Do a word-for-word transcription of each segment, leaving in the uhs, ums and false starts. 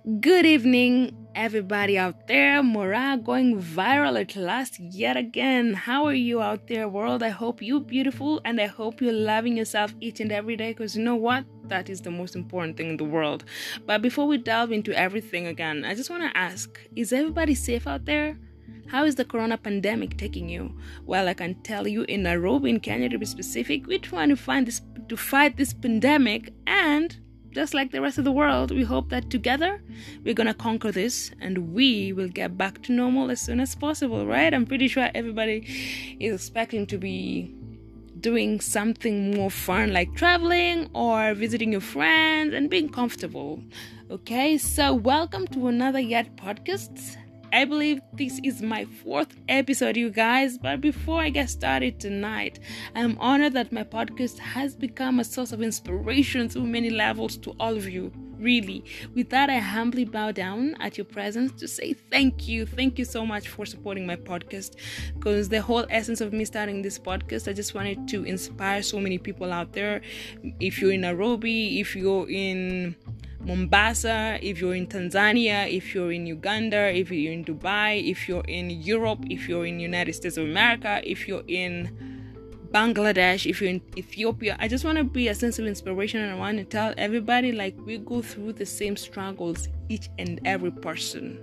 Good evening, everybody out there. Mora going viral at last yet again. How are you out there, world? I hope you're beautiful and I hope you're loving yourself each and every day, because you know what? That is the most important thing in the world. But before we delve into everything again, I just want to ask, is everybody safe out there? How is the corona pandemic taking you? Well, I can tell you in Nairobi, in Kenya to be specific, we're trying to find this to fight this pandemic, and just like the rest of the world, we hope that together we're gonna conquer this and we will get back to normal as soon as possible, right? I'm pretty sure everybody is expecting to be doing something more fun, like traveling or visiting your friends and being comfortable. Okay, so welcome to another Yet podcast. I believe this is my fourth episode, you guys. But before I get started tonight, I'm honored that my podcast has become a source of inspiration through many levels to all of you. Really. With that, I humbly bow down at your presence to say thank you. Thank you so much for supporting my podcast. Because the whole essence of me starting this podcast, I just wanted to inspire so many people out there. If you're in Nairobi, if you're in Mombasa, if you're in Tanzania, if you're in Uganda, if you're in Dubai, if you're in Europe, if you're in United States of America, if you're in Bangladesh, if you're in Ethiopia, I just want to be a sense of inspiration, and I want to tell everybody, like, we go through the same struggles, each and every person.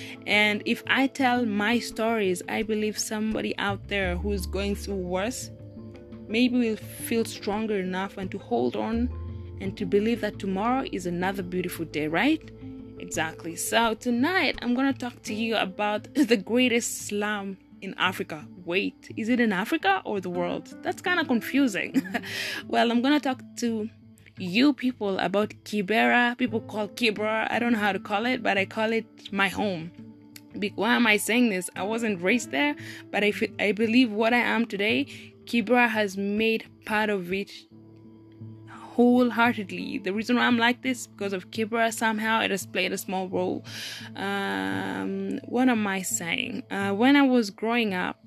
And if I tell my stories, I believe somebody out there who's going through worse maybe will feel stronger enough and to hold on and to believe that tomorrow is another beautiful day, right? Exactly. So tonight, I'm going to talk to you about the greatest slum in Africa. Wait, is it in Africa or the world? That's kind of confusing. Well, I'm going to talk to you people about Kibera. People call Kibera. I don't know how to call it, but I call it my home. Why am I saying this? I wasn't raised there, but I, feel, I believe what I am today, Kibera has made part of it wholeheartedly. The reason why I'm like this, because of Kibera, somehow it has played a small role. Um, what am I saying? Uh, when I was growing up,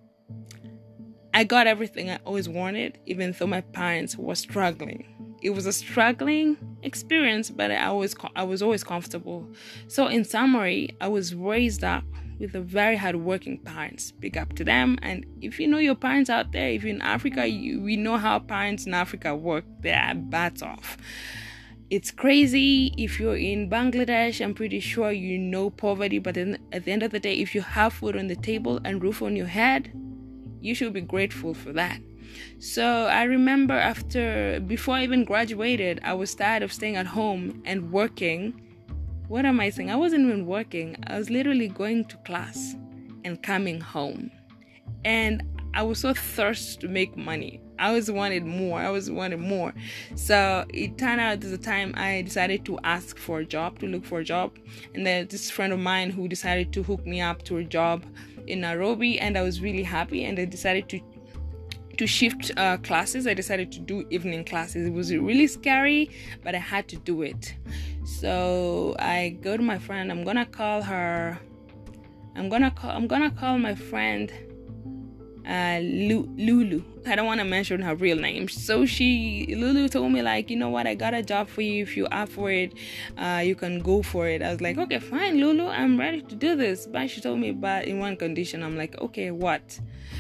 I got everything I always wanted, even though my parents were struggling. It was a struggling experience, but I always I was always comfortable. So in summary, I was raised up with a very hardworking parents. Big up to them. And if you know your parents out there, if you're in Africa, you, we know how parents in Africa work. Their bats off. It's crazy. If you're in Bangladesh, I'm pretty sure you know poverty. But then at the end of the day, if you have food on the table and roof on your head, you should be grateful for that. So I remember after, before I even graduated, I was tired of staying at home and working. What am I saying? I wasn't even working. I was literally going to class and coming home. And I was so thirsty to make money. I always wanted more. I always wanted more. So it turned out at the time I decided to ask for a job, to look for a job. And then this friend of mine who decided to hook me up to a job in Nairobi. And I was really happy. And I decided to to shift uh, classes. I decided to do evening classes. It was really scary, but I had to do it. So I go to my friend. I'm gonna call her. I'm gonna call. I'm gonna call my friend uh, Lulu. I don't want to mention her real name. So she, Lulu, told me, like, you know what? I got a job for you. If you up for it, uh, you can go for it. I was like, okay, fine, Lulu. I'm ready to do this. But she told me, but in one condition. I'm like, okay, what?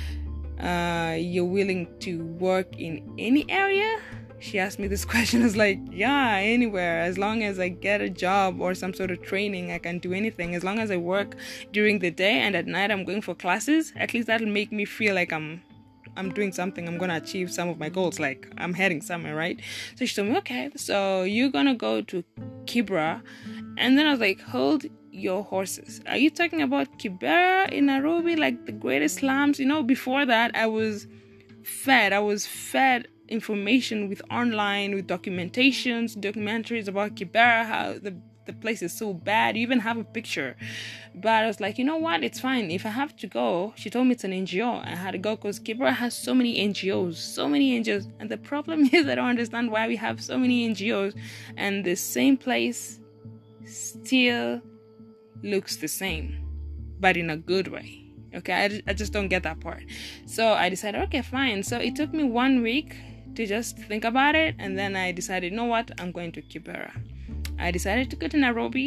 Uh, you're willing to work in any area? She asked me this question. I was like, yeah, anywhere. As long as I get a job or some sort of training, I can do anything. As long as I work during the day and at night I'm going for classes, at least that'll make me feel like I'm I'm doing something. I'm going to achieve some of my goals. Like, I'm heading somewhere, right? So she told me, okay, so you're going to go to Kibera. And then I was like, hold your horses. Are you talking about Kibera in Nairobi, like the greatest slums? You know, before that, I was fed. I was fed information with online, with documentations, documentaries about Kibera, how the, the place is so bad. You even have a picture. But I was like, you know what? It's fine. If I have to go, she told me it's an N G O. I had to go because Kibera has so many N G Os, so many N G Os. And the problem is I don't understand why we have so many N G Os and the same place still looks the same, but in a good way. Okay, I, I just don't get that part. So I decided, okay, fine. So it took me one week to just think about it, and then I decided, you know what, I'm going to Kibera. I decided to go to Nairobi.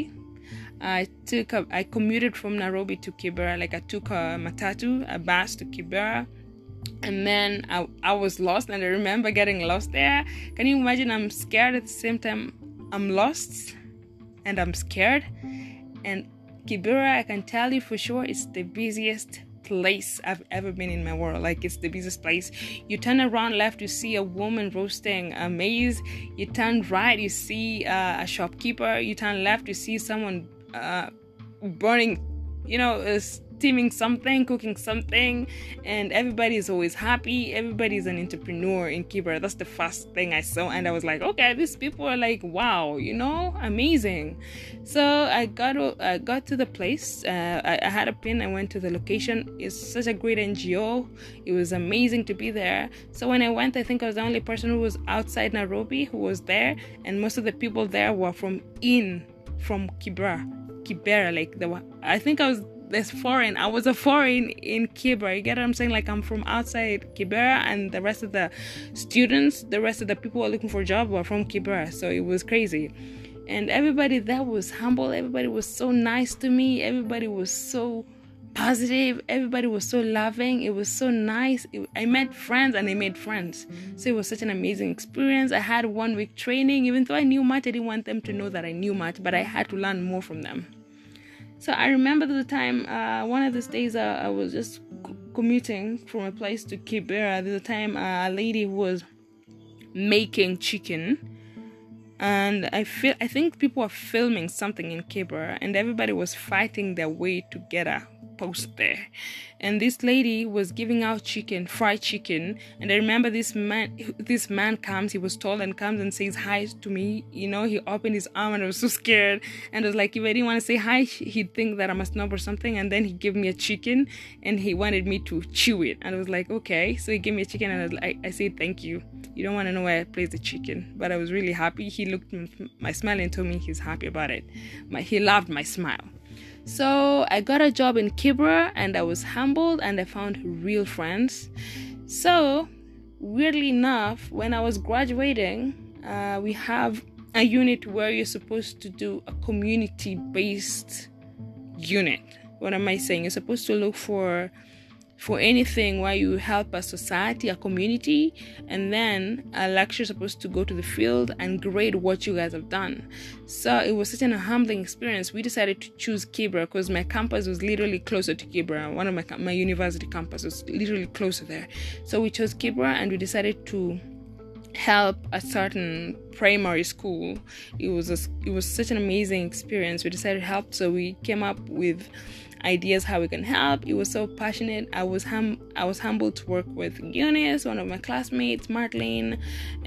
I took a, I commuted from Nairobi to Kibera. Like I took a matatu, a bus to Kibera. And then I, I was lost, and I remember getting lost there. Can you imagine? I'm scared at the same time. I'm lost and I'm scared. And Kibera, I can tell you for sure, it's the busiest place I've ever been in my world. Like, it's the busiest place. You turn around left, you see a woman roasting a maize. You turn right, you see uh, a shopkeeper. You turn left, you see someone uh, burning, you know, uh, steaming something, cooking something, and everybody is always happy. Everybody is an entrepreneur in Kibera. That's the first thing I saw, and I was like, okay, these people are like, wow, you know, amazing. So I got to, I got to the place. Uh, I, I had a pin. I went to the location. It's such a great N G O. It was amazing to be there. So when I went, I think I was the only person who was outside Nairobi who was there, and most of the people there were from in from Kibera, Kibera. Like the, I think I was. There's foreign. I was a foreign in Kibera. You get what I'm saying? Like, I'm from outside Kibera, and the rest of the students, the rest of the people who are looking for a job were from Kibera. So it was crazy. And everybody there was humble. Everybody was so nice to me. Everybody was so positive. Everybody was so loving. It was so nice. It, I met friends and I made friends. So it was such an amazing experience. I had one week training. Even though I knew much, I didn't want them to know that I knew much, but I had to learn more from them. So I remember the time, uh, one of these days, uh, I was just c- commuting from a place to Kibera. There's a time uh, a lady was making chicken, and I feel I think people were filming something in Kibera, and everybody was fighting their way to get a post there. And this lady was giving out chicken, fried chicken, and I remember this man this man comes, he was tall, and comes and says hi to me. You know, he opened his arm, and I was so scared, and I was like, if I didn't want to say hi, he'd think that I'm a snob or something. And then he gave me a chicken, and he wanted me to chew it, and I was like, okay. So he gave me a chicken, and I, was like, I said thank you. You don't want to know where I placed the chicken, but I was really happy. He looked at my smile and told me he's happy about it. My, he loved my smile. So I got a job in Kibera, and I was humbled, and I found real friends. So weirdly enough, when I was graduating, uh, we have a unit where you're supposed to do a community-based unit. What am I saying? You're supposed to look for for anything where you help a society, a community, and then a lecturer is supposed to go to the field and grade what you guys have done. So it was such an humbling experience. We decided to choose Kibera because my campus was literally closer to Kibera. One of my my university campus was literally closer there. So we chose Kibera, and we decided to help a certain primary school. It was a, it was such an amazing experience. We decided to help, so we came up with ideas how we can help. It was so passionate. I was hum I was humbled to work with Eunice, one of my classmates, Martlene,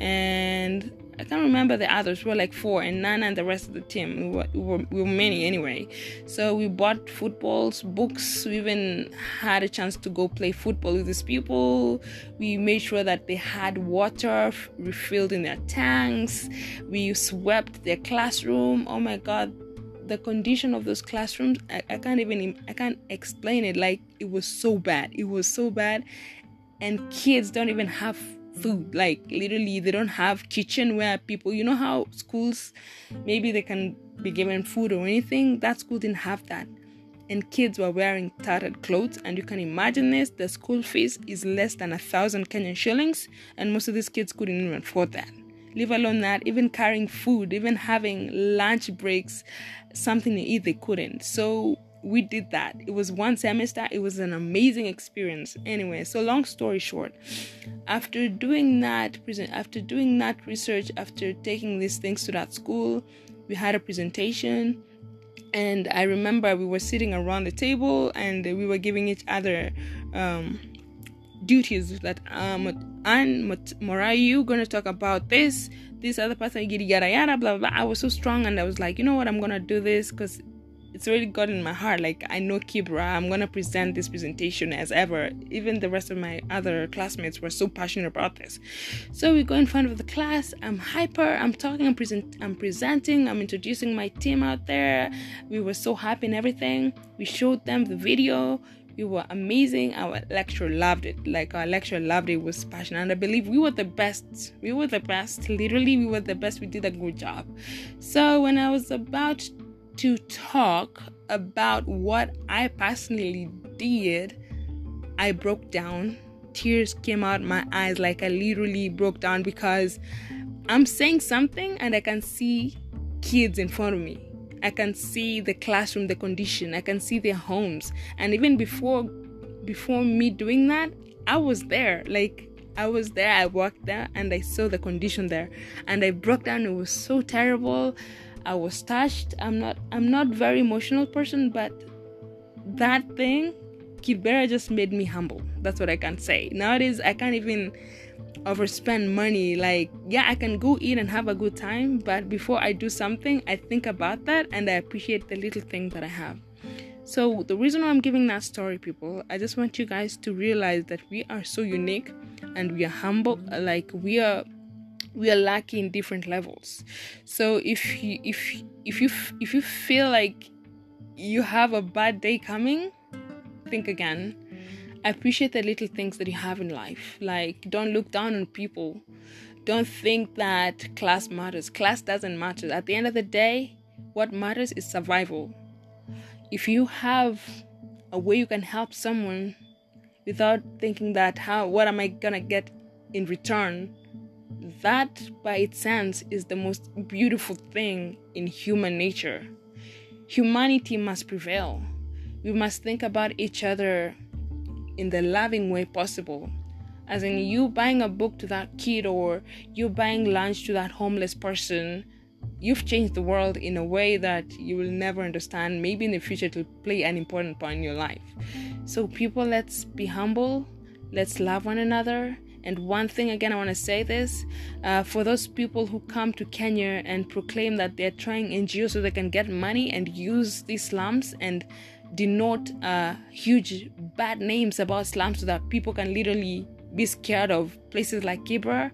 and I can't remember the others. We were like four, and Nana and the rest of the team. We were, we were, we were many anyway. So we bought footballs, books. We even had a chance to go play football with these people. We made sure that they had water refilled in their tanks. We swept their classroom. Oh my God. The condition of those classrooms, I, I can't even, I can't explain it. Like, it was so bad. It was so bad. And kids don't even have food. Like, literally, they don't have kitchen where people, you know how schools, maybe they can be given food or anything. That school didn't have that. And kids were wearing tattered clothes. And you can imagine this, the school fees is less than a thousand Kenyan shillings. And most of these kids couldn't even afford that. Leave alone that, even carrying food, even having lunch breaks, something to eat, they couldn't. So we did that. It was one semester. It was an amazing experience. Anyway, so long story short, after doing that present, after doing that research, after taking these things to that school, we had a presentation. And I remember we were sitting around the table, and we were giving each other um duties that um and Morai, you gonna talk about this this other person, yada yada blah, blah blah. I was so strong, and I was like, you know what, I'm gonna do this because it's really got in my heart. Like, I know Kibera, I'm gonna present this presentation as ever. Even the rest of my other classmates were so passionate about this. So we go in front of the class. I'm hyper. I'm talking. I'm present. I'm presenting. I'm introducing my team out there. We were so happy and everything. We showed them the video. We were amazing. Our lecturer loved it. Like, our lecturer loved it. It was passionate. And I believe we were the best. We were the best. Literally, we were the best. We did a good job. So when I was about to talk about what I personally did, I broke down. Tears came out my eyes, like I literally broke down, because I'm saying something and I can see kids in front of me. I can see the classroom, the condition. I can see their homes. And even before before me doing that, I was there. Like, I was there, I walked there, and I saw the condition there. And I broke down. It was so terrible. I was touched. I'm not I'm not very emotional person, but that thing, Kibera, just made me humble. That's what I can say. Nowadays, I can't even overspend money. Like, yeah, I can go eat and have a good time, but before I do something, I think about that and I appreciate the little thing that I have. So the reason why I'm giving that story, people, I just want you guys to realize that we are so unique and we are humble. Like, we are we are lucky in different levels. So if you if if you if you feel like you have a bad day coming, think again. Appreciate the little things that you have in life. Like, don't look down on people. Don't think that class matters. Class doesn't matter. At the end of the day, what matters is survival. If you have a way you can help someone without thinking that, how, what am I gonna get in return? That by its sense is the most beautiful thing in human nature. Humanity must prevail. We must think about each other in the loving way possible. As in, you buying a book to that kid or you buying lunch to that homeless person, you've changed the world in a way that you will never understand. Maybe in the future it will play an important part in your life. So people, let's be humble. Let's love one another. And one thing again, I want to say this, uh, for those people who come to Kenya and proclaim that they're trying N G Os so they can get money and use these slums and denote uh, huge bad names about slums so that people can literally be scared of places like Kibera,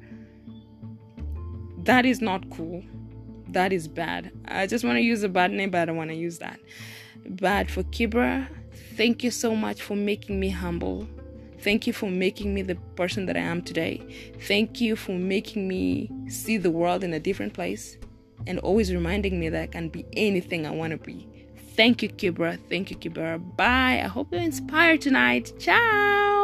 that is not cool. That is bad. I just want to use a bad name, but I don't want to use that. But for Kibera, thank you so much for making me humble. Thank you for making me the person that I am today. Thank you for making me see the world in a different place and always reminding me that I can be anything I want to be. Thank you, Kibera. Thank you, Kibera. Bye. I hope you're inspired tonight. Ciao.